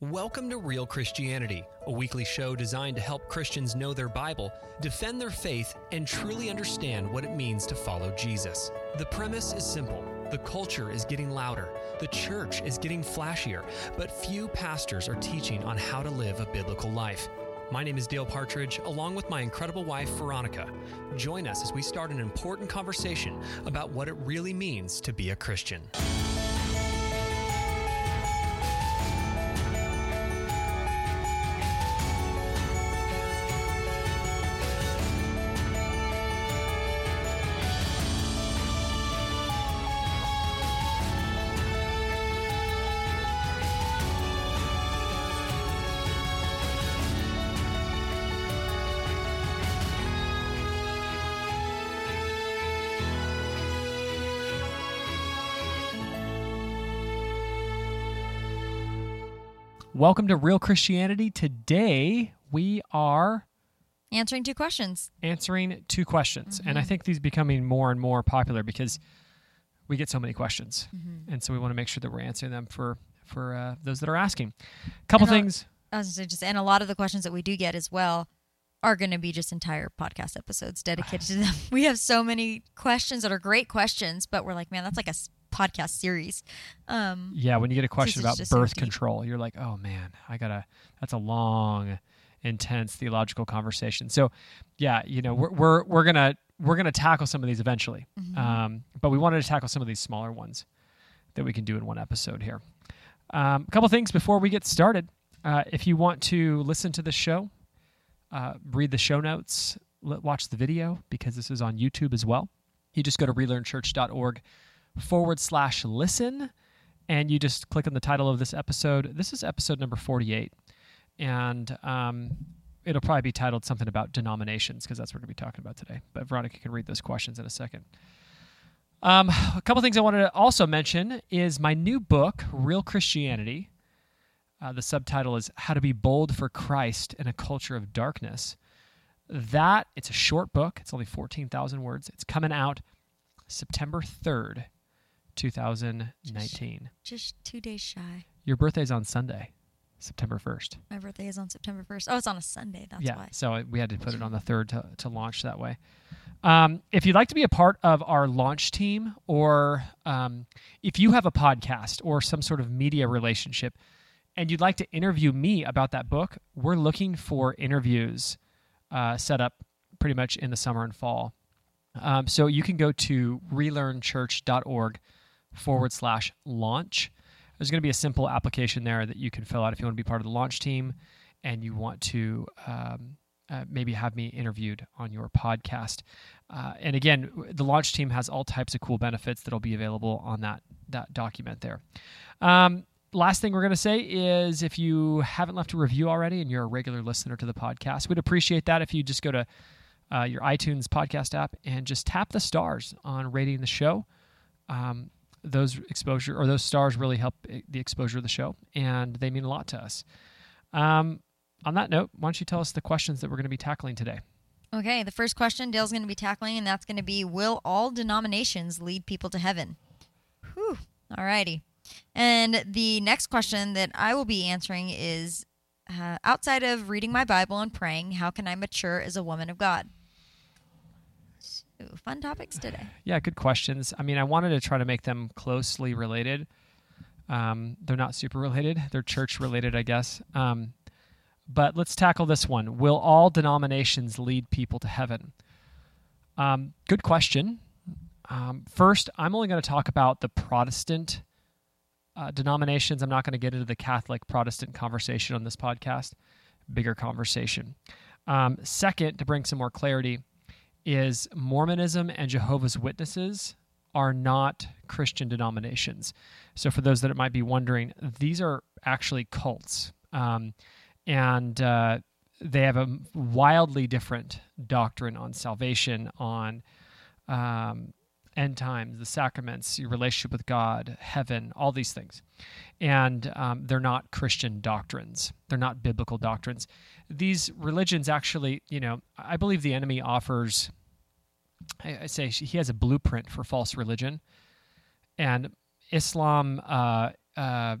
Welcome to Real Christianity, a weekly show designed to help Christians know their Bible, defend their faith, and truly understand what it means to follow Jesus. The premise is simple. The culture is getting louder. The church is getting flashier, but few pastors are teaching on how to live a biblical life. My name is Dale Partridge, along with my incredible wife, Veronica. Join us as we start an important conversation about what it really means to be a Christian. Welcome to Real Christianity. Today, we are answering two questions. And I think these are becoming more and more popular because we get so many questions. And so we want to make sure that we're answering them for those that are asking. A lot of the questions that we do get as well are going to be just entire podcast episodes dedicated to them. We have so many questions that are great questions, but we're like, man, that's like a podcast series. When you get a question about birth control, you're like, oh man, that's a long, intense theological conversation. So we're gonna tackle some of these eventually. But we wanted to tackle some of these smaller ones that we can do in one episode here. A couple things before we get started. If you want to listen to the show, read the show notes, watch the video, because this is on YouTube as well. You just go to relearnchurch.org/listen, and you just click on the title of this episode. This is episode number 48, and it'll probably be titled something about denominations, because that's what we're going to be talking about today. But Veronica can read those questions in a second. A couple things I wanted to also mention is my new book, Real Christianity. The subtitle is How to Be Bold for Christ in a Culture of Darkness. It's a short book. It's only 14,000 words. It's coming out September 3rd, 2019. Just 2 days shy. Your birthday's on Sunday, September 1st. My birthday is on September 1st. Oh, it's on a Sunday. That's why. So we had to put it on the 3rd to launch that way. If you'd like to be a part of our launch team, or if you have a podcast or some sort of media relationship and you'd like to interview me about that book, we're looking for interviews set up pretty much in the summer and fall. So you can go to relearnchurch.org/launch. There's going to be a simple application there that you can fill out if you want to be part of the launch team and you want to maybe have me interviewed on your podcast. And again, the launch team has all types of cool benefits that will be available on that document there. Last thing we're going to say is, if you haven't left a review already and you're a regular listener to the podcast, we'd appreciate that if you just go to your iTunes podcast app and just tap the stars on rating the show. Those stars really help the exposure of the show, and they mean a lot to us. On that note, why don't you tell us the questions that we're going to be tackling today? Okay, the first question Dale's going to be tackling, and that's going to be, will all denominations lead people to heaven? Whew. All righty. And the next question that I will be answering is, outside of reading my Bible and praying, how can I mature as a woman of God? So, fun topics today. Yeah, good questions. I mean, I wanted to try to make them closely related. They're not super related. They're church related, I guess. But let's tackle this one. Will all denominations lead people to heaven? Good question. First, I'm only going to talk about the Protestant denominations. I'm not going to get into the Catholic Protestant conversation on this podcast. Bigger conversation. Second, to bring some more clarity, is Mormonism and Jehovah's Witnesses are not Christian denominations. So for those that might be wondering, these are actually cults. And they have a wildly different doctrine on salvation, on end times, the sacraments, your relationship with God, heaven, all these things. And they're not Christian doctrines. They're not biblical doctrines. These religions actually, I believe the enemy offers, I say he has a blueprint for false religion. And Islam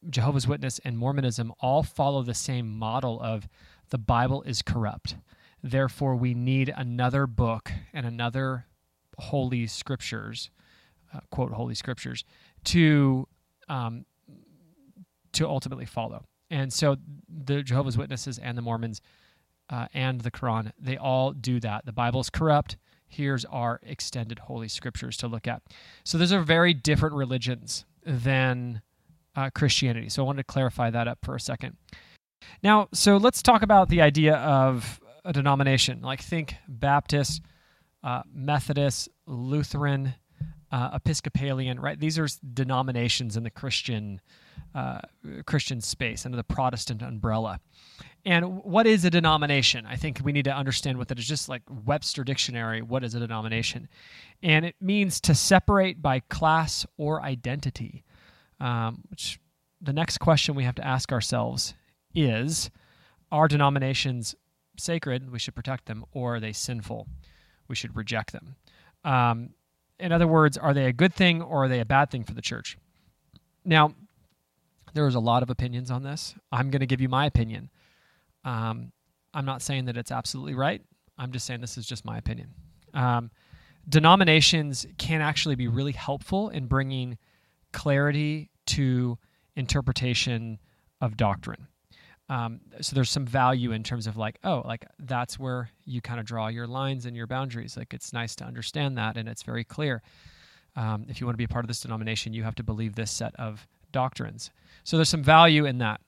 Jehovah's Witness and Mormonism all follow the same model of the Bible is corrupt. Therefore, we need another book and another holy scriptures, quote, holy scriptures, to ultimately follow. And so the Jehovah's Witnesses and the Mormons and the Quran, they all do that. The Bible's corrupt. Here's our extended holy scriptures to look at. So those are very different religions than Christianity. So I wanted to clarify that up for a second. Now, so let's talk about the idea of a denomination. Like think Baptist, Methodist, Lutheran, Episcopalian, right? These are denominations in the Christian space under the Protestant umbrella. And what is a denomination? I think we need to understand what that is. Just like Webster Dictionary, what is a denomination? And it means to separate by class or identity, which the next question we have to ask ourselves is, are denominations sacred? We should protect them. Or are they sinful? We should reject them. In other words, are they a good thing or are they a bad thing for the church? Now, there's a lot of opinions on this. I'm going to give you my opinion. I'm not saying that it's absolutely right. I'm just saying this is just my opinion. Denominations can actually be really helpful in bringing clarity to interpretation of doctrine. So there's some value in terms of like, oh, like that's where you kind of draw your lines and your boundaries. Like it's nice to understand that, and it's very clear. If you want to be a part of this denomination, you have to believe this set of doctrines. So there's some value in that.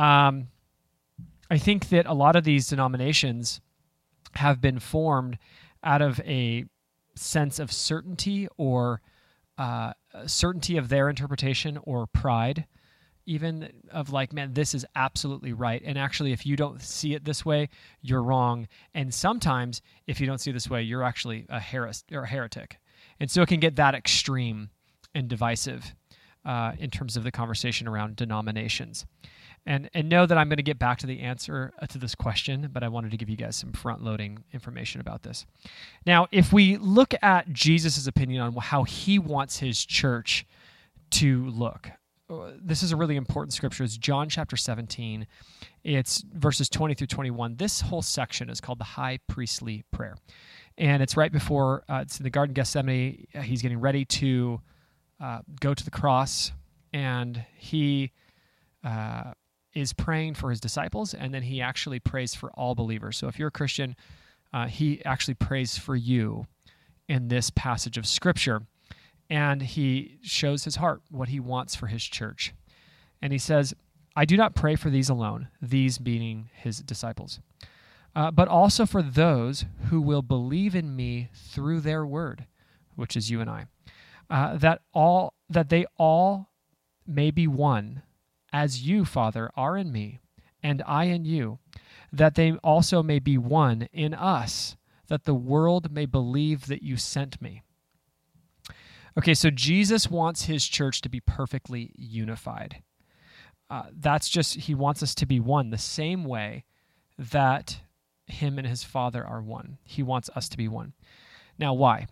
I think that a lot of these denominations have been formed out of a sense of certainty or certainty of their interpretation or pride, even of like, man, this is absolutely right. And actually, if you don't see it this way, you're wrong. And sometimes, if you don't see it this way, you're actually a heretic. And so it can get that extreme and divisive in terms of the conversation around denominations. And know that I'm going to get back to the answer to this question, but I wanted to give you guys some front-loading information about this. Now, if we look at Jesus' opinion on how he wants his church to look, this is a really important scripture. It's John chapter 17. It's verses 20 through 21. This whole section is called the High Priestly Prayer. And it's right before, it's in the Garden of Gethsemane. He's getting ready to go to the cross, and he is praying for his disciples, and then he actually prays for all believers. So if you're a Christian, he actually prays for you in this passage of Scripture, and he shows his heart, what he wants for his church. And he says, I do not pray for these alone, these being his disciples, but also for those who will believe in me through their word, which is you and I, that they all may be one, as you, Father, are in me, and I in you, that they also may be one in us, that the world may believe that you sent me. Okay, so Jesus wants his church to be perfectly unified. He wants us to be one the same way that him and his Father are one. He wants us to be one. Now, why?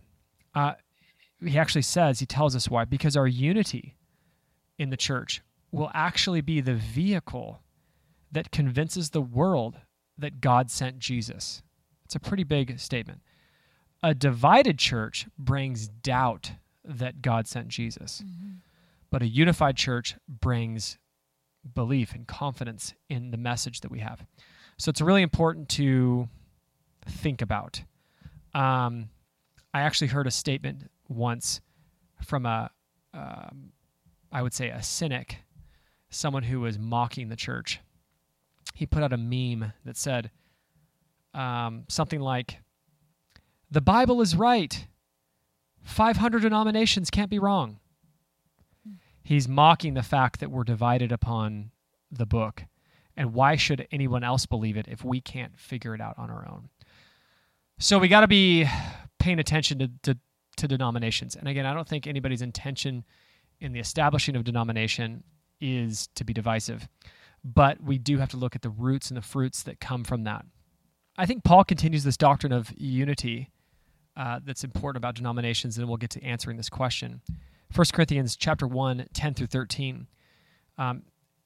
He tells us why. Because our unity in the church will actually be the vehicle that convinces the world that God sent Jesus. It's a pretty big statement. A divided church brings doubt that God sent Jesus. Mm-hmm. But a unified church brings belief and confidence in the message that we have. So it's really important to think about. I actually heard a statement once from I would say a cynic, someone who was mocking the church. He put out a meme that said something like, the Bible is right. 500 denominations can't be wrong. He's mocking the fact that we're divided upon the book. And why should anyone else believe it if we can't figure it out on our own? So we got to be paying attention to denominations. And again, I don't think anybody's intention in the establishing of denomination is to be divisive. But we do have to look at the roots and the fruits that come from that. I think Paul continues this doctrine of unity that's important about denominations, and we'll get to answering this question. 1 Corinthians chapter 1, 10 through 13.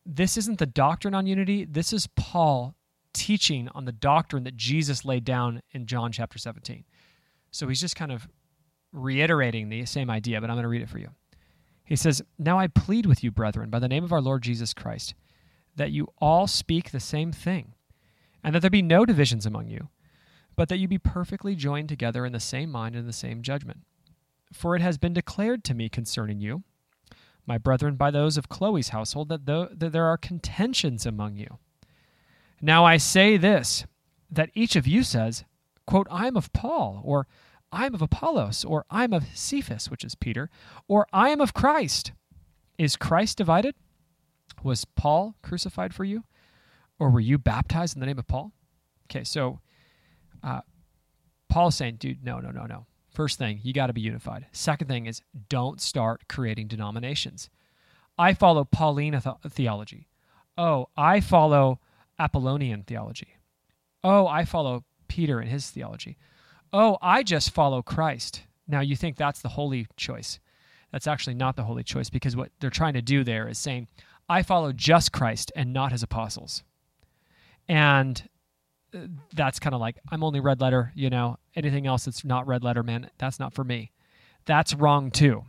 this isn't the doctrine on unity. This is Paul teaching on the doctrine that Jesus laid down in John chapter 17. So he's just kind of reiterating the same idea, but I'm going to read it for you. He says, "Now I plead with you, brethren, by the name of our Lord Jesus Christ, that you all speak the same thing, and that there be no divisions among you, but that you be perfectly joined together in the same mind and the same judgment. For it has been declared to me concerning you, my brethren, by those of Chloe's household, that there are contentions among you. Now I say this, that each of you says, quote, I am of Paul, or I am of Apollos, or I am of Cephas, which is Peter, or I am of Christ. Is Christ divided? Was Paul crucified for you? Or were you baptized in the name of Paul?" Okay, so Paul's saying, dude, no. First thing, you got to be unified. Second thing is, don't start creating denominations. I follow Pauline theology. Oh, I follow Apollonian theology. Oh, I follow Peter and his theology. Oh, I just follow Christ. Now, you think that's the holy choice. That's actually not the holy choice, because what they're trying to do there is saying, I follow just Christ and not his apostles. And that's kind of like, I'm only red letter, anything else that's not red letter, man, that's not for me. That's wrong too.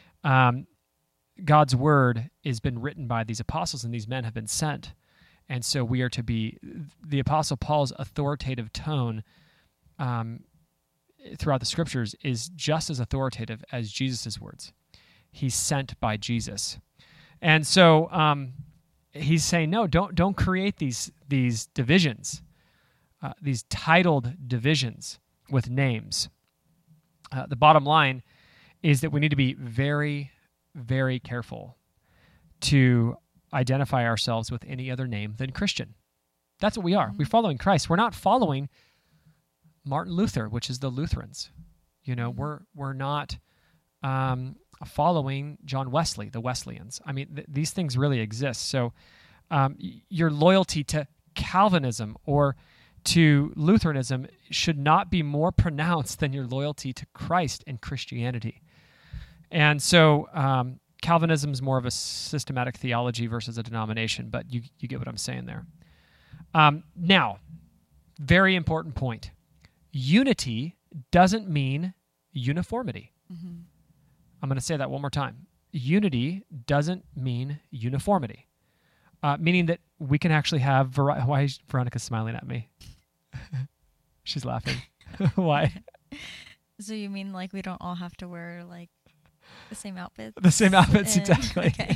God's word has been written by these apostles, and these men have been sent. And so we are to be, the Apostle Paul's authoritative tone throughout the scriptures is just as authoritative as Jesus' words. He's sent by Jesus. And so he's saying, no, don't create these divisions, these titled divisions with names. The bottom line is that we need to be very, very careful to identify ourselves with any other name than Christian. That's what we are. We're following Christ. We're not following Martin Luther, which is the Lutherans. We're not following John Wesley, the Wesleyans. I mean, these things really exist. So your loyalty to Calvinism or to Lutheranism should not be more pronounced than your loyalty to Christ and Christianity. And so Calvinism is more of a systematic theology versus a denomination, but you get what I'm saying there. Now, very important point. Unity doesn't mean uniformity. Mm-hmm. I'm going to say that one more time. Unity doesn't mean uniformity, meaning that we can actually have variety. Why is Veronica smiling at me? She's laughing. Why? So you mean like we don't all have to wear like the same outfits? The same outfits, exactly. Okay.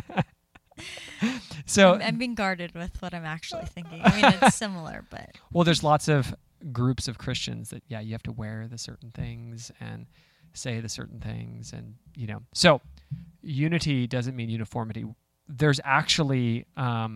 So I'm being guarded with what I'm actually thinking. I mean, it's similar, but... Well, there's lots of groups of Christians that, you have to wear the certain things and say the certain things, and, So unity doesn't mean uniformity. There's actually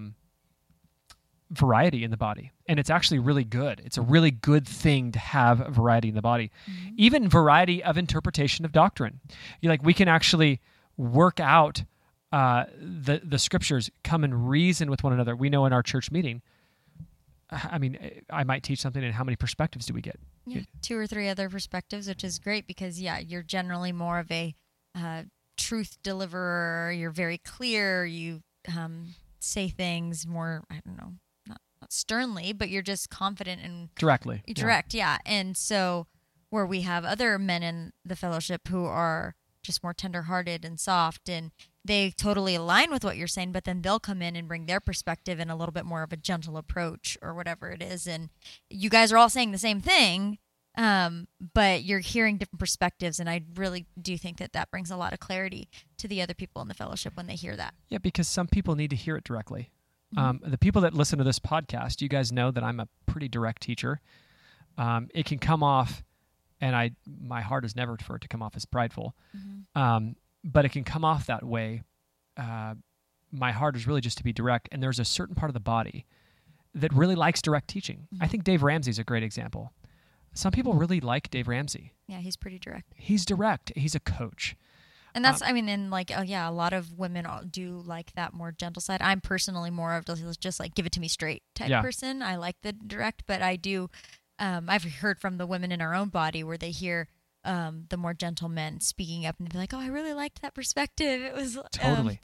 variety in the body, and it's actually really good. It's a really good thing to have variety in the body. Mm-hmm. Even variety of interpretation of doctrine. We can actually work out the scriptures, come and reason with one another. We know in our church meeting, I mean, I might teach something, and how many perspectives do we get? Yeah, 2 or 3 other perspectives, which is great because, you're generally more of a truth deliverer. You're very clear. You say things more, I don't know, not sternly, but you're just confident and directly. Direct, yeah. And so where we have other men in the fellowship who are just more tenderhearted and soft, and they totally align with what you're saying, but then they'll come in and bring their perspective and a little bit more of a gentle approach or whatever it is. And you guys are all saying the same thing, but you're hearing different perspectives. And I really do think that brings a lot of clarity to the other people in the fellowship when they hear that. Yeah, because some people need to hear it directly. Mm-hmm. The people that listen to this podcast, you guys know that I'm a pretty direct teacher. It can come off, and my heart is never for it to come off as prideful. Mm-hmm. But it can come off that way. My heart is really just to be direct, and there's a certain part of the body that really likes direct teaching. Mm-hmm. I think Dave Ramsey's a great example. Some people really like Dave Ramsey. Yeah, he's pretty direct. He's direct. He's a coach. And that's, a lot of women do like that more gentle side. I'm personally more of just like give it to me straight type person. I like the direct, but I do, I've heard from the women in our own body where they hear the more gentle men speaking up and be like, oh, I really liked that perspective. It was totally.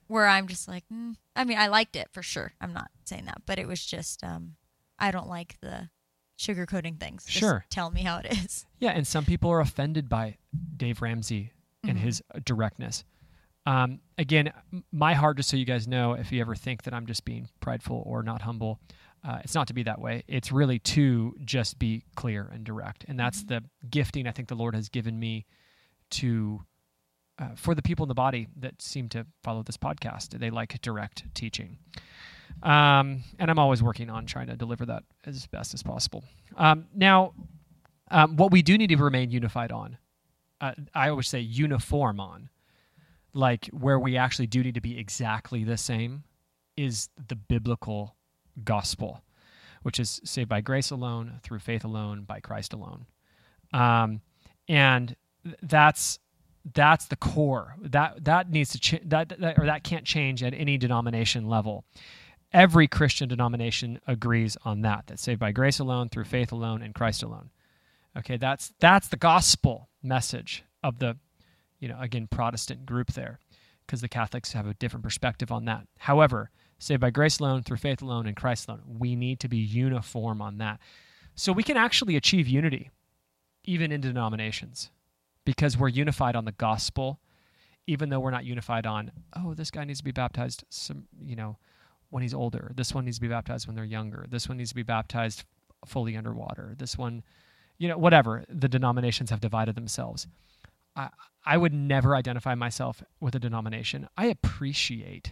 where I'm just like, I mean, I liked it for sure. I'm not saying that, but it was just, I don't like the sugarcoating things. Just Sure. tell me how it is. Yeah, and some people are offended by Dave Ramsey and his directness. Again, my heart, just so you guys know, if you ever think that I'm just being prideful or not humble, it's not to be that way. It's really to just be clear and direct. And that's the gifting I think the Lord has given me to for the people in the body that seem to follow this podcast. They like direct teaching. And I'm always working on trying to deliver that as best as possible. Now, what we do need to remain unified on, I always say uniform on, like where we actually do need to be exactly the same, is the biblical gospel, which is saved by grace alone, through faith alone, by Christ alone. And that's the core. That needs to that can't change at any denomination level. Every Christian denomination agrees on that saved by grace alone, through faith alone, and Christ alone. Okay, that's the gospel message of the, again, Protestant group there, because the Catholics have a different perspective on that. However, saved by grace alone, through faith alone, and Christ alone, we need to be uniform on that. So we can actually achieve unity, even in denominations, because we're unified on the gospel, even though we're not unified on, this guy needs to be baptized when he's older. This one needs to be baptized when they're younger. This one needs to be baptized fully underwater. This one, whatever. The denominations have divided themselves. I would never identify myself with a denomination. I appreciate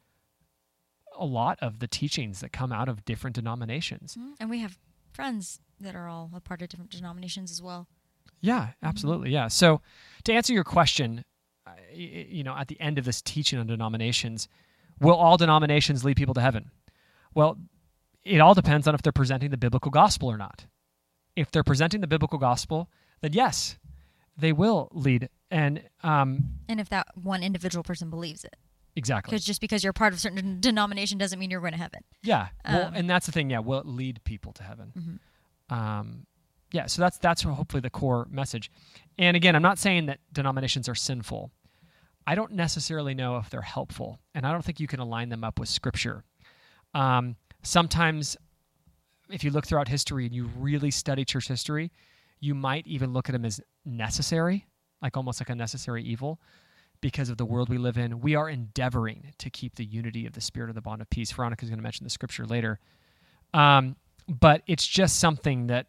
a lot of the teachings that come out of different denominations. And we have friends that are all a part of different denominations as well. Yeah, absolutely. Yeah. So to answer your question, at the end of this teaching on denominations, will all denominations lead people to heaven? Well, it all depends on if they're presenting the biblical gospel or not. If they're presenting the biblical gospel, then yes, they will lead. And if that one individual person believes it. Exactly. Because just because you're part of a certain denomination doesn't mean you're going to heaven. Yeah. Well, and that's the thing. Yeah. Will it lead people to heaven? Yeah. So that's hopefully the core message. And again, I'm not saying that denominations are sinful. I don't necessarily know if they're helpful, and I don't think you can align them up with Scripture. Sometimes, if you look throughout history and you really study church history, you might even look at them as necessary, like almost like a necessary evil, because of the world we live in. We are endeavoring to keep the unity of the Spirit of the bond of peace. Veronica's going to mention the Scripture later. But it's just something that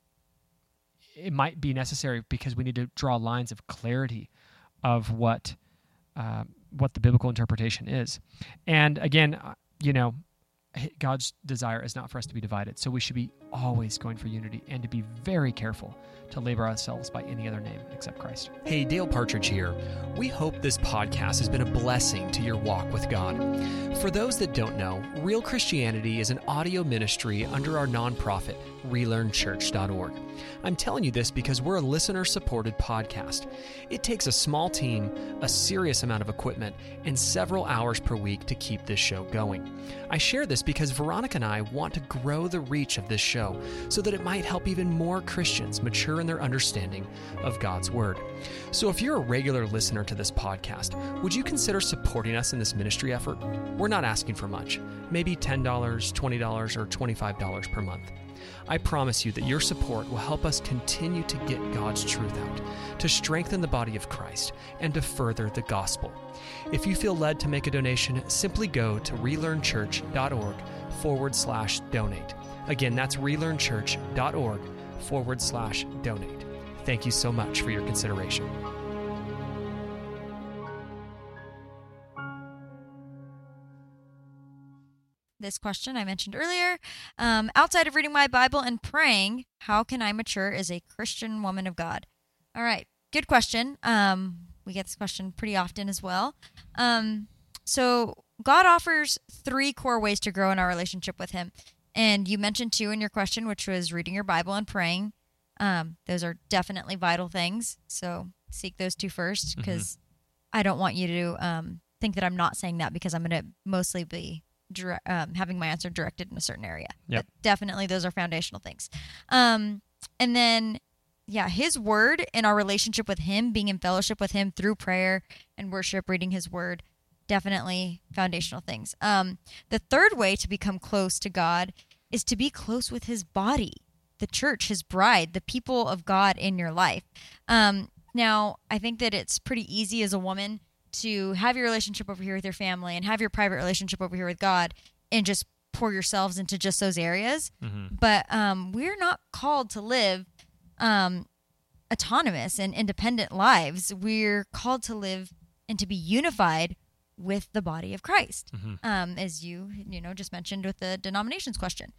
it might be necessary because we need to draw lines of clarity of what the biblical interpretation is. And again, God's desire is not for us to be divided. So we should be always going for unity and to be very careful to labor ourselves by any other name except Christ. Hey, Dale Partridge here. We hope this podcast has been a blessing to your walk with God. For those that don't know, Real Christianity is an audio ministry under our nonprofit, relearnchurch.org. I'm telling you this because we're a listener-supported podcast. It takes a small team, a serious amount of equipment, and several hours per week to keep this show going. I share this because Veronica and I want to grow the reach of this show so that it might help even more Christians mature in their understanding of God's Word. So if you're a regular listener to this podcast, would you consider supporting us in this ministry effort? We're not asking for much, maybe $10, $20, or $25 per month. I promise you that your support will help us continue to get God's truth out, to strengthen the body of Christ, and to further the gospel. If you feel led to make a donation, simply go to relearnchurch.org/donate. Again, that's relearnchurch.org/donate. Thank you so much for your consideration. This question I mentioned earlier. Outside of reading my Bible and praying, how can I mature as a Christian woman of God? All right, good question. We get this question pretty often as well. So God offers 3 core ways to grow in our relationship with Him. And you mentioned 2 in your question, which was reading your Bible and praying. Those are definitely vital things. So seek those 2 first, because I don't want you to think that I'm not saying that, because I'm going to mostly be having my answer directed in a certain area. Yep. But definitely those are foundational things. And then, His Word and our relationship with Him, being in fellowship with Him through prayer and worship, reading His Word, definitely foundational things. The third way to become close to God is to be close with his body, the church, his bride, the people of God in your life. Now, I think that it's pretty easy as a woman to have your relationship over here with your family and have your private relationship over here with God and just pour yourselves into just those areas. But we're not called to live autonomous and independent lives. We're called to live and to be unified with the body of Christ, as you just mentioned with the denominations question.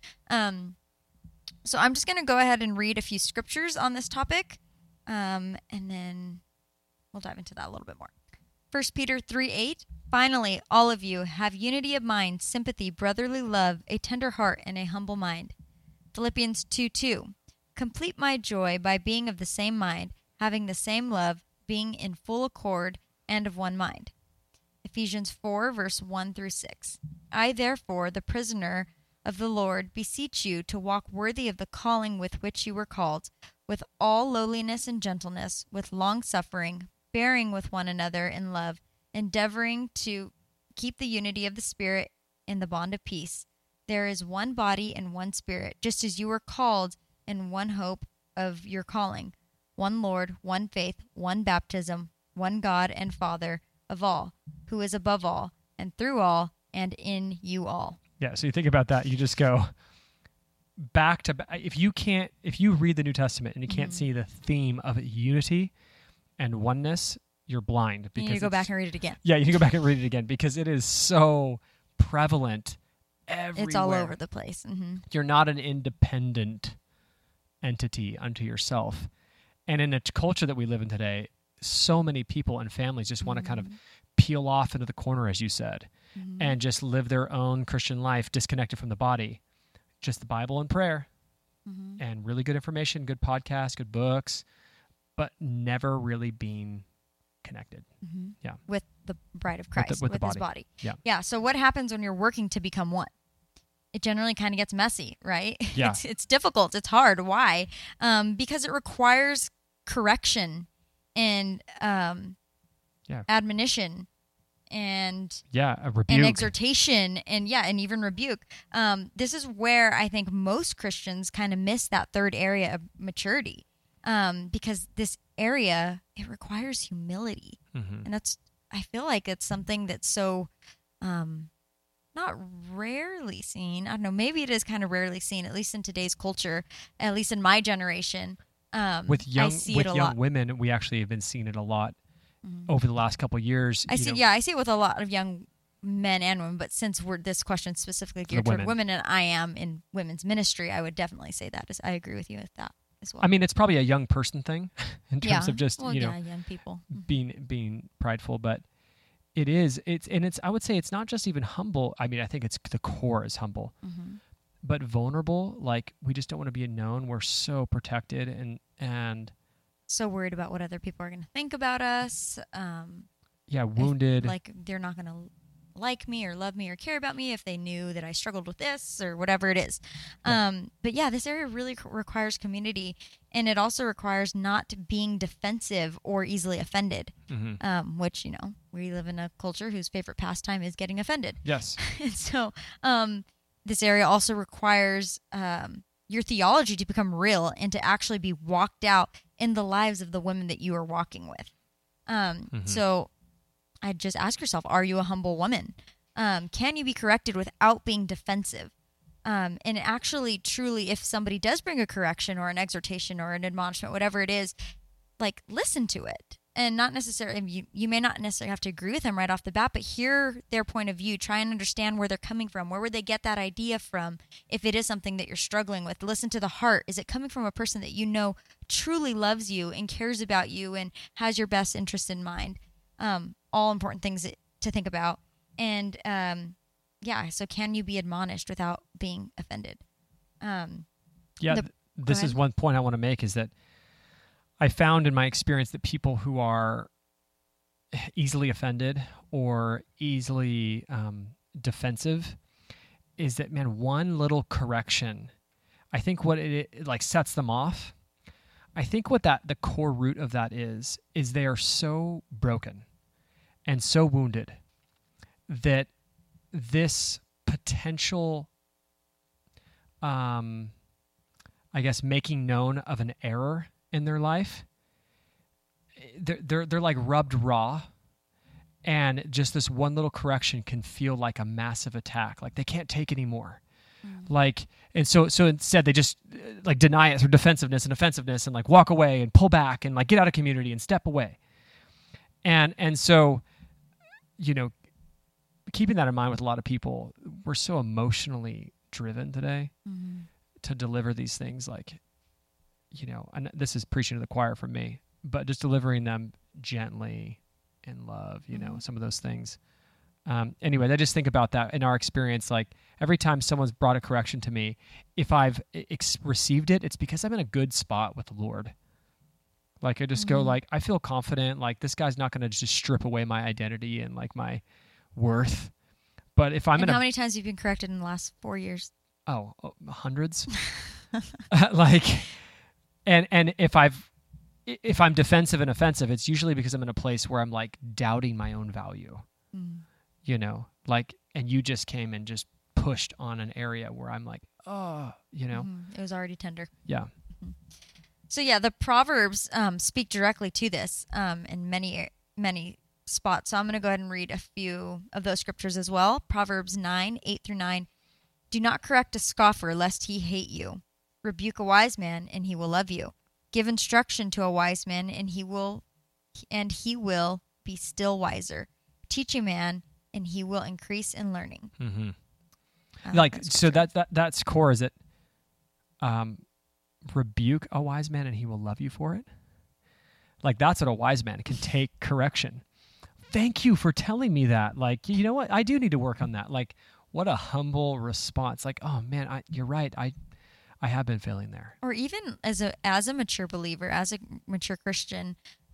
So I'm just going to go ahead and read a few scriptures on this topic, and then we'll dive into that a little bit more. 1 Peter 3:8. Finally, all of you have unity of mind, sympathy, brotherly love, a tender heart, and a humble mind. Philippians 2:2. Complete my joy by being of the same mind, having the same love, being in full accord and of one mind. Ephesians 4, verse 1 through 6. I, therefore, the prisoner of the Lord, beseech you to walk worthy of the calling with which you were called, with all lowliness and gentleness, with long-suffering, bearing with one another in love, endeavoring to keep the unity of the Spirit in the bond of peace. There is one body and one Spirit, just as you were called in one hope of your calling, one Lord, one faith, one baptism, one God and Father of all, who is above all, and through all, and in you all. Yeah, so you think about that, you just go back to back. If you read the New Testament and you can't see the theme of unity and oneness, you're blind. You need to go back and read it again. Yeah, you need to go back and read it again because it is so prevalent everywhere. It's all over the place. You're not an independent entity unto yourself. And in a culture that we live in today, so many people and families just want to kind of peel off into the corner, as you said, and just live their own Christian life disconnected from the body. Just the Bible and prayer and really good information, good podcasts, good books, but never really being connected. Yeah. With the bride of Christ, with his body. Yeah. Yeah. So what happens when you're working to become one? It generally kind of gets messy, right? Yeah. It's difficult. It's hard. Why? Because it requires correction and admonition and a rebuke and exhortation and even rebuke. This is where I think most Christians kind of miss that third area of maturity, because this area, it requires humility, and I feel like it's something that's so not rarely seen. I don't know, maybe it is kind of rarely seen, at least in today's culture, at least in my generation. With young lot. women, we actually have been seeing it a lot over the last couple of years. I see it with a lot of young men and women, but since this question specifically geared toward women, and I am in women's ministry, I would definitely say that. I agree with you with that as well. I mean, it's probably a young person thing in terms of just young people being prideful, but it's I would say it's not just even humble. I mean, I think it's the core is humble. But vulnerable, like we just don't want to be known. We're so protected and so worried about what other people are going to think about us. Wounded. Like they're not going to like me or love me or care about me if they knew that I struggled with this or whatever it is. But this area really requires community, and it also requires not being defensive or easily offended, which, we live in a culture whose favorite pastime is getting offended. Yes. And so, this area also requires your theology to become real and to actually be walked out in the lives of the women that you are walking with. So I'd just ask yourself, are you a humble woman? Can you be corrected without being defensive? And actually, truly, if somebody does bring a correction or an exhortation or an admonishment, whatever it is, like listen to it. And not necessarily, you may not necessarily have to agree with them right off the bat, but hear their point of view. Try and understand where they're coming from. Where would they get that idea from? If it is something that you're struggling with, listen to the heart. Is it coming from a person that you know truly loves you and cares about you and has your best interest in mind? All important things to think about. And so can you be admonished without being offended? This is one point I want to make is that I found in my experience that people who are easily offended or easily defensive is that, man, one little correction, I think what it like sets them off. I think what the core root of that is they are so broken and so wounded that this potential, I guess, making known of an error in their life, they're like rubbed raw, and just this one little correction can feel like a massive attack. Like they can't take anymore. Like, and so instead they just like deny it through defensiveness and offensiveness, and like walk away and pull back and like get out of community and step away. And so, you know, keeping that in mind with a lot of people, we're so emotionally driven today to deliver these things, like, you know, and this is preaching to the choir for me, but just delivering them gently in love, you know, some of those things. Anyway, I just think about that in our experience. Like every time someone's brought a correction to me, if I've received it, it's because I'm in a good spot with the Lord. Like I just go like, I feel confident, like this guy's not going to just strip away my identity and like my worth. But if I'm how many times have you been corrected in the last 4 years? Oh, hundreds. Like, and if I'm defensive and offensive, it's usually because I'm in a place where I'm like doubting my own value. You know, like, and you just came and just pushed on an area where I'm like, oh, you know, it was already tender. Yeah. So yeah, the Proverbs speak directly to this in many spots. So I'm going to go ahead and read a few of those scriptures as well. Proverbs 9:8-9. Do not correct a scoffer, lest he hate you. Rebuke a wise man, and he will love you. Give instruction to a wise man, and he will be still wiser. Teach a man, and he will increase in learning. Like, so that's core. Is it rebuke a wise man and he will love you for it? Like, that's what a wise man can take correction. Thank you for telling me that. Like, you know what? I do need to work on that. Like, what a humble response. Like, oh man, you're right. I have been failing there. Or even as a mature believer, as a mature Christian,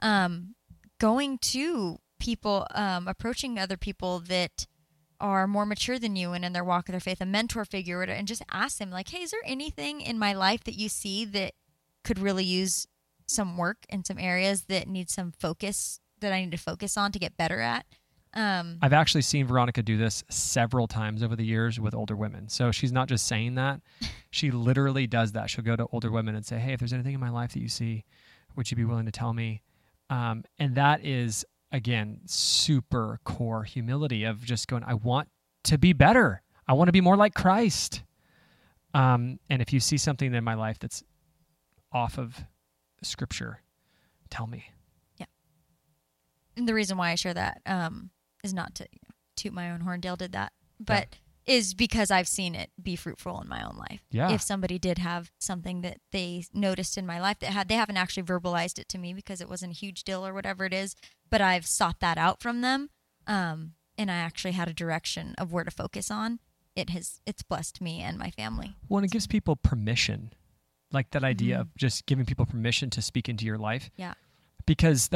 going to people, approaching other people that are more mature than you and in their walk of their faith, a mentor figure, and just ask them like, hey, is there anything in my life that you see that could really use some work in some areas that need some focus, that I need to focus on to get better at? I've actually seen Veronica do this several times over the years with older women. So she's not just saying that. She literally does that. She'll go to older women and say, hey, if there's anything in my life that you see, would you be willing to tell me? And that is, again, super core humility of just going, I want to be better. I want to be more like Christ. And if you see something in my life that's off of Scripture, tell me. Yeah. And the reason why I share that is not to toot my own horn. Dale did that, but is because I've seen it be fruitful in my own life. Yeah. If somebody did have something that they noticed in my life that they haven't actually verbalized it to me because it wasn't a huge deal or whatever it is, but I've sought that out from them, and I actually had a direction of where to focus on. It's blessed me and my family. Well, and it gives people permission, like that idea of just giving people permission to speak into your life. Yeah. Because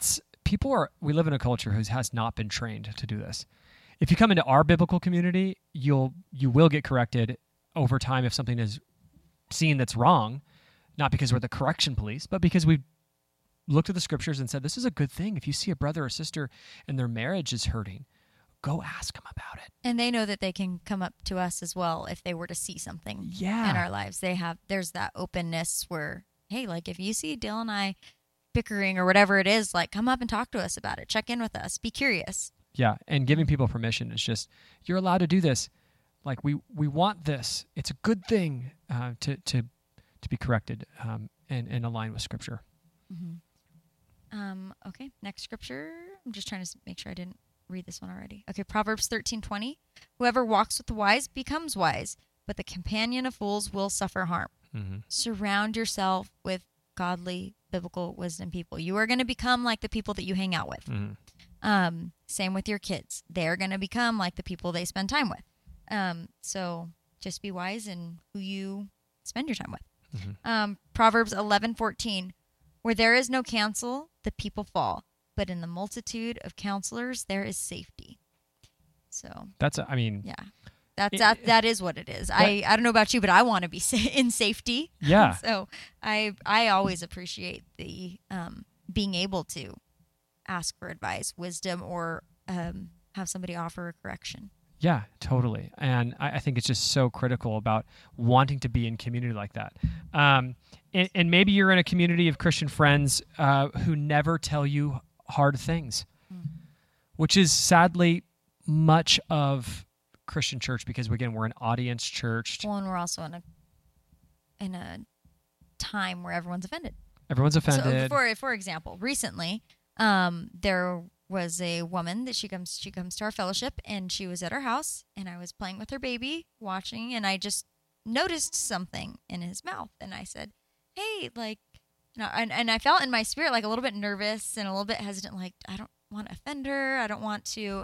we live in a culture who has not been trained to do this. If you come into our biblical community, you will get corrected over time if something is seen that's wrong, not because we're the correction police, but because we've looked at the scriptures and said, this is a good thing. If you see a brother or sister and their marriage is hurting, go ask them about it. And they know that they can come up to us as well if they were to see something in our lives. There's that openness where, hey, like if you see Dale and I bickering or whatever it is, like come up and talk to us about it. Check in with us. Be curious. Yeah, and giving people permission is just, you're allowed to do this. Like we want this. It's a good thing to be corrected and align with Scripture. Okay, next scripture. I'm just trying to make sure I didn't read this one already. Okay, Proverbs 13:20. Whoever walks with the wise becomes wise, but the companion of fools will suffer harm. Surround yourself with godly, biblical wisdom people. You are going to become like the people that you hang out with. Same with your kids. They're going to become like the people they spend time with. So just be wise in who you spend your time with. Proverbs 11:14. Where there is no counsel, the people fall, but in the multitude of counselors, there is safety. So that is what it is. I don't know about you, but I want to be in safety. Yeah. So I always appreciate the being able to ask for advice, wisdom, or have somebody offer a correction. Yeah, totally. And I think it's just so critical about wanting to be in community like that. And maybe you're in a community of Christian friends who never tell you hard things, which is sadly much of Christian church, because again, we're an audience church. Well, and we're also in a time where everyone's offended. Everyone's offended. So for example, recently, there was a woman that she comes to our fellowship, and she was at our house, and I was playing with her baby, watching, and I just noticed something in his mouth, and I said, "Hey, like," and I felt in my spirit like a little bit nervous and a little bit hesitant, like I don't want to offend her, I don't want to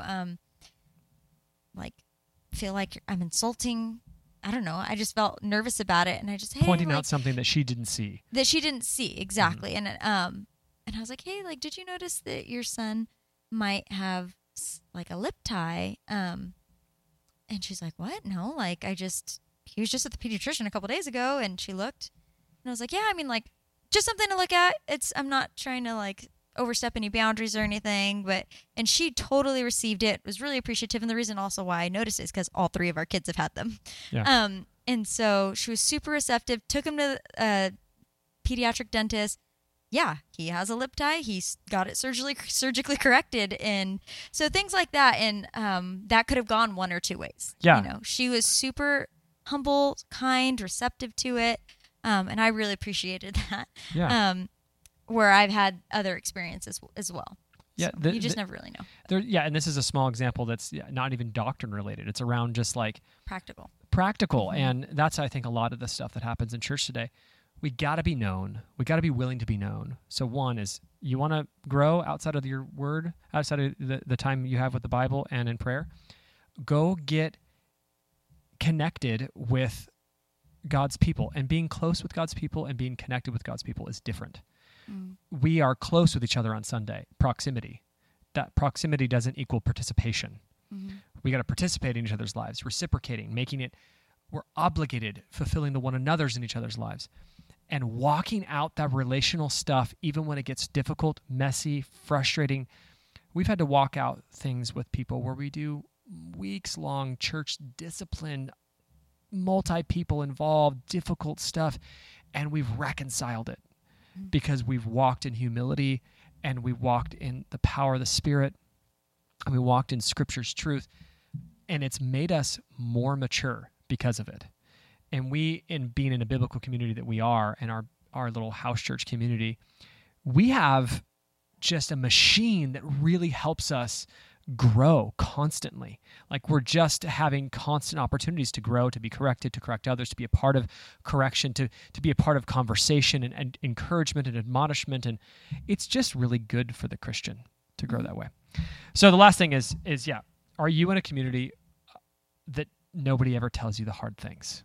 like feel like I'm insulting. I don't know. I just felt nervous about it, and I just pointing out something that she didn't see. Exactly, and I was like, "Hey, like, did you notice that your son might have like a lip tie?" And she's like, "What? No, like he was just at the pediatrician a couple days ago." And she looked, and I was like, "Yeah, I mean, like, just something to look at. I'm not trying to like overstep any boundaries or anything," and she totally received it, was really appreciative. And the reason also why I noticed it is because all 3 of our kids have had them. Yeah. And so she was super receptive, took him to a pediatric dentist. Yeah, he has a lip tie. He's got it surgically corrected. And so things like that. And that could have gone one or two ways. Yeah. She was super humble, kind, receptive to it. And I really appreciated that. Yeah. Where I've had other experiences as well. Yeah. So you just never really know. And this is a small example that's not even doctrine related. It's around just like practical. Mm-hmm. And that's, I think, a lot of the stuff that happens in church today. We got to be known. We got to be willing to be known. So one is, you want to grow outside of your word, outside of the time you have with the Bible and in prayer, go get connected with God's people. And being close with God's people and being connected with God's people is different. We are close with each other on Sunday. Proximity. That proximity doesn't equal participation. Mm-hmm. We got to participate in each other's lives, reciprocating, making it, we're obligated, fulfilling the one another's in each other's lives. And walking out that relational stuff, even when it gets difficult, messy, frustrating. We've had to walk out things with people where we do weeks-long church discipline, multi-people involved, difficult stuff, and we've reconciled it because we've walked in humility, and we walked in the power of the Spirit, and we walked in Scripture's truth, and it's made us more mature because of it. And we, in being in a biblical community that we are, and our little house church community, we have just a machine that really helps us grow constantly. Like, we're just having constant opportunities to grow, to be corrected, to correct others, to be a part of correction, to be a part of conversation and encouragement and admonishment. And it's just really good for the Christian to grow that way. So the last thing is are you in a community that nobody ever tells you the hard things?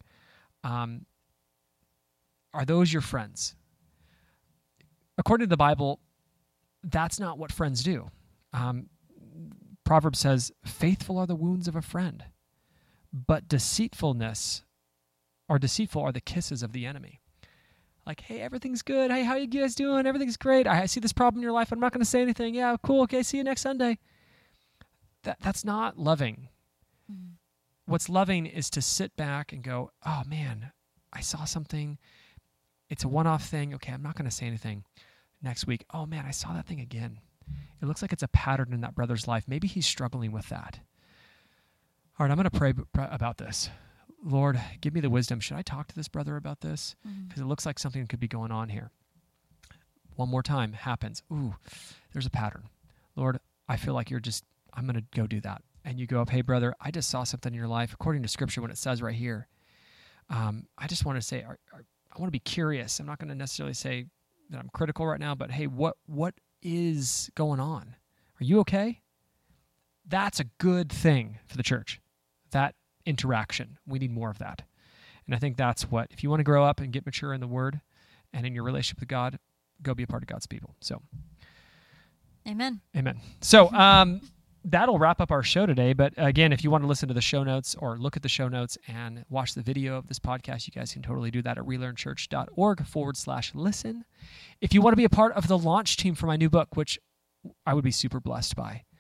Are those your friends? According to the Bible, that's not what friends do. Proverbs says, "Faithful are the wounds of a friend, but deceitful are the kisses of the enemy." Like, "Hey, everything's good. Hey, how you guys doing? Everything's great. I see this problem in your life. I'm not going to say anything. Yeah, cool. Okay, see you next Sunday." That's not loving. Mm-hmm. What's loving is to sit back and go, "Oh man, I saw something. It's a one-off thing. Okay, I'm not going to say anything." Next week, "Oh man, I saw that thing again. It looks like it's a pattern in that brother's life. Maybe he's struggling with that. All right, I'm going to pray about this. Lord, give me the wisdom. Should I talk to this brother about this? Because it looks like something could be going on here." One more time happens. Ooh, there's a pattern. Lord, I feel like I'm going to go do that. And you go up, "Hey, brother, I just saw something in your life, according to Scripture, when it says right here. I just want to say, I want to be curious. I'm not going to necessarily say that I'm critical right now, but hey, what is going on? Are you okay?" That's a good thing for the church, that interaction. We need more of that. And I think that's what, if you want to grow up and get mature in the Word and in your relationship with God, go be a part of God's people. So, Amen. So, that'll wrap up our show today. But again, if you want to listen to the show notes or look at the show notes and watch the video of this podcast, you guys can totally do that at relearnchurch.org/listen. If you want to be a part of the launch team for my new book, which I would be super blessed by,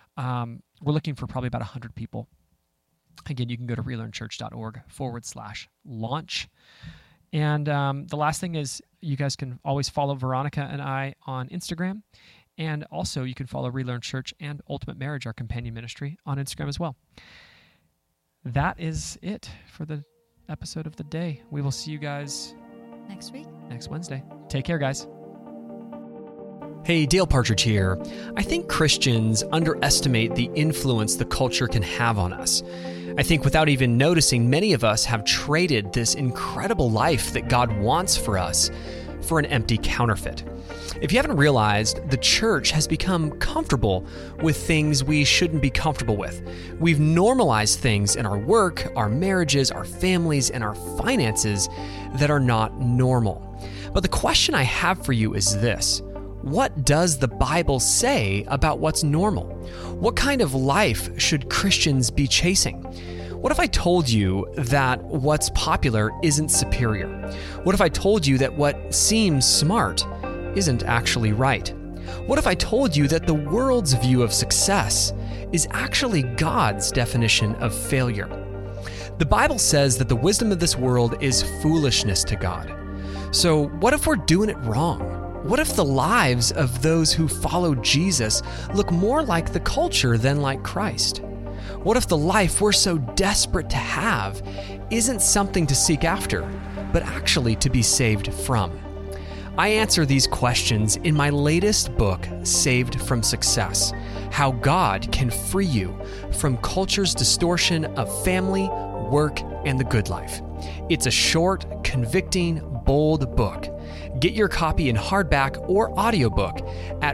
We're looking for probably about 100 people. Again, you can go to relearnchurch.org/launch. And the last thing is you guys can always follow Veronica and I on Instagram. And also you can follow Relearn Church and Ultimate Marriage, our companion ministry, on Instagram as well. That is it for the episode of the day. We will see you guys next week. Next Wednesday. Take care, guys. Hey, Dale Partridge here. I think Christians underestimate the influence the culture can have on us. I think without even noticing, many of us have traded this incredible life that God wants for us for an empty counterfeit. If you haven't realized, the church has become comfortable with things we shouldn't be comfortable with. We've normalized things in our work, our marriages, our families, and our finances that are not normal. But the question I have for you is this: what does the Bible say about what's normal? What kind of life should Christians be chasing? What if I told you that what's popular isn't superior? What if I told you that what seems smart isn't actually right? What if I told you that the world's view of success is actually God's definition of failure? The Bible says that the wisdom of this world is foolishness to God. So what if we're doing it wrong? What if the lives of those who follow Jesus look more like the culture than like Christ? What if the life we're so desperate to have isn't something to seek after, but actually to be saved from? I answer these questions in my latest book, Saved from Success: How God Can Free You from Culture's Distortion of Family, Work, and the Good Life. It's a short, convicting, bold book. Get your copy in hardback or audiobook at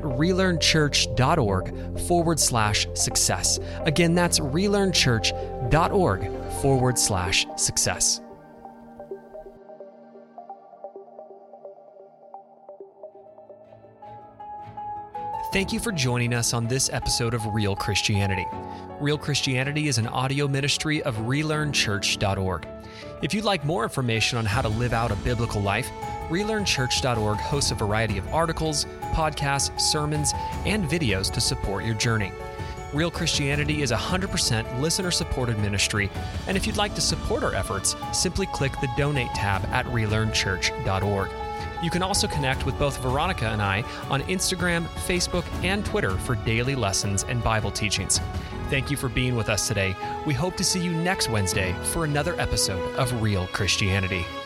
relearnchurch.org/success. Again, that's relearnchurch.org/success. Thank you for joining us on this episode of Real Christianity. Real Christianity is an audio ministry of relearnchurch.org. If you'd like more information on how to live out a biblical life, relearnchurch.org hosts a variety of articles, podcasts, sermons, and videos to support your journey. Real Christianity is 100% listener-supported ministry, and if you'd like to support our efforts, simply click the Donate tab at relearnchurch.org. You can also connect with both Veronica and I on Instagram, Facebook, and Twitter for daily lessons and Bible teachings. Thank you for being with us today. We hope to see you next Wednesday for another episode of Real Christianity.